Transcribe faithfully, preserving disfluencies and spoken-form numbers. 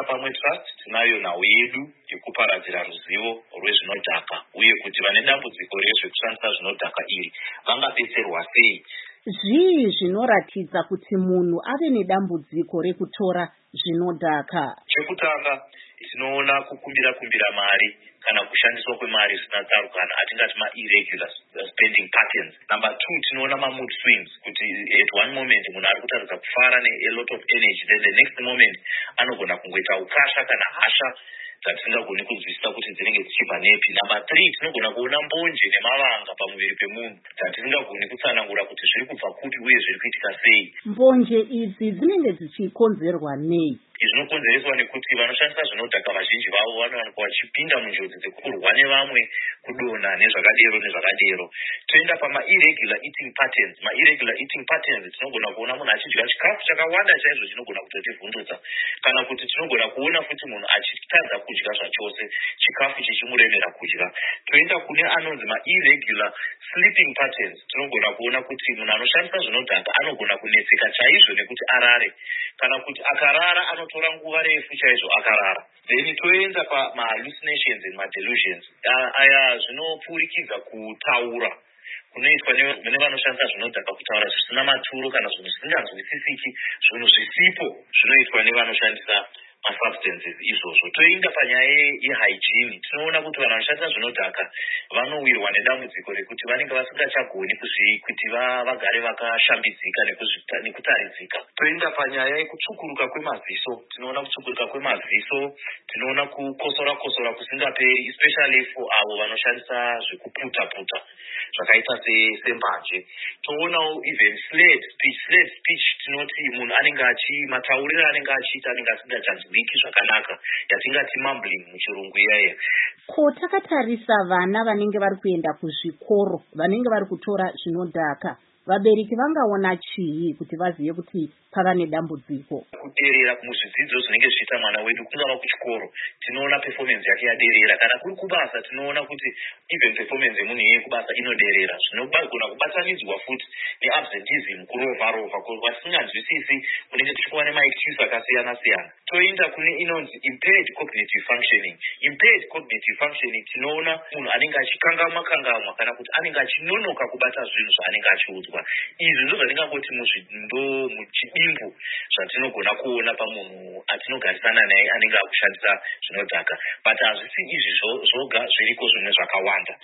tinoona pamwe trust tinayo nhau yedu yekuparadzira ruzivo rwezvinodhaka uye kuti vane dambudziko rezvekushandisa zvinodhaka iri vangabetserwa sei. Zvii zvinoratidza kuti munhu ave nedambudziko rekutora zvinodhaka? Chekutanga tinoona kukumbira kumbira mari kana kushandiswa kwemari zvisina tsarukano atingati ma-irregular spending patterns. Number two, tinoona ma-mood swings kuti at one moment munhu ari kutaridza kufara ne-a lot of energy, then the next moment anogona kungoita ukasha kana hasha dzatisingagoni kunzwisisa kuti dzinenge dzichibva nepi. Number three, tinogona kuona mbonje nemavanga pamuviri pemunhu dzatisingagoni kutsanangura kuti zviri kubva kuti uye zviri kuitika sei. Mbonje idzi dzinenge dzichikonzerwa nei? Zvinokonzereswa nekuti vanoshandisa zvinodhaka vazhinji vavo vanowanikwa vachipinda munjodzi dzekurwa nevamwe, kudonha nezvakadero nezvakadero. Toenda pama-irregular eating patterns. Ma-irregular eating patterns tinogona kuona munhu achidya chikafu chakawanda chaizvo chinogona kutotivhundutsa, kana kuti tinogona kuona futi munhu achitadza kudya zvachose chikafu chichimuremera kudya. Toenda kune anonzi ma-irregular sleeping patterns. Tinogona kuona kuti munhu anoshandisa zvinodhaka anogona kunetseka chaizvo nekuti arare, kana kuti akarara anotora nguva refu chaizvo akarara. Then toenda pama-hallucinations and ma-delusions. Aya zvinopfurikidza kutaura kunoitwa nevanoshandisa zvinodhaka, kutaura zvisina maturo kana zvinhu zvisinganzwisisiki, zvinhu zvisipo zvinoitwa nevanoshandisa ma-substances izvozvo. Toenda panyaya yehygiene. Tinoona kuti vanhu vanoshandisa zvinodhaka vanowirwa nedambudziko rekuti vanenge vasingachagoni kuti vagare vakashambidzika nekutaridzika. Toenda panyaya yekutsvukuruka kwemaziso. Tinoona kutsvukuruka kwemaziso, tinoona kukosora kosora kusingaperi, especially for avo vanoshandisa zvekuputa-puta zvakaita sembanje. Toonawo even slurred speech. Slurred speech tinoti munhu anenge achi matauriro anenge achiita anenge asingachanzwiki zvakanaka, yatingati mumbling muchirungu iyaya. Ko takatarisa vana vanenge vari kuenda kuzvikoro, vanenge vari kutora zvinodhaka, vabereki vangaona chii kuti vazive kuti pava nedambudziko? Kuderera muzvidzidzo zvinenge zvichiita mwana wedu, kungava kuchikoro tinoona performance yake yaderera, kana kuri kubasa tinoona kuti even performance yemunhu yeye kubasa inoderera. Zvinogona kubatanidzwa futi neabsenteeism, kurova rova kwasinganzwisisi kunenge tichiwana ma-excuse akasiyana siyana. Toenda kune inonzi impaired cognitive functioning. Impaired cognitive functioning tinoona munhu anenge achikangamwa kangamwa kana kuti anenge achinonoka kubata zvinhu zvaanenge achiudzwa. Izvi ndizvo zvandingangoti muzvindo muchidimbu zvatinogona kuona pamunhu atinogarisana naye anenge akushandisa zvinodhaka, but hazvisi izvi zvoga, zviriko zvimwe zvakawanda.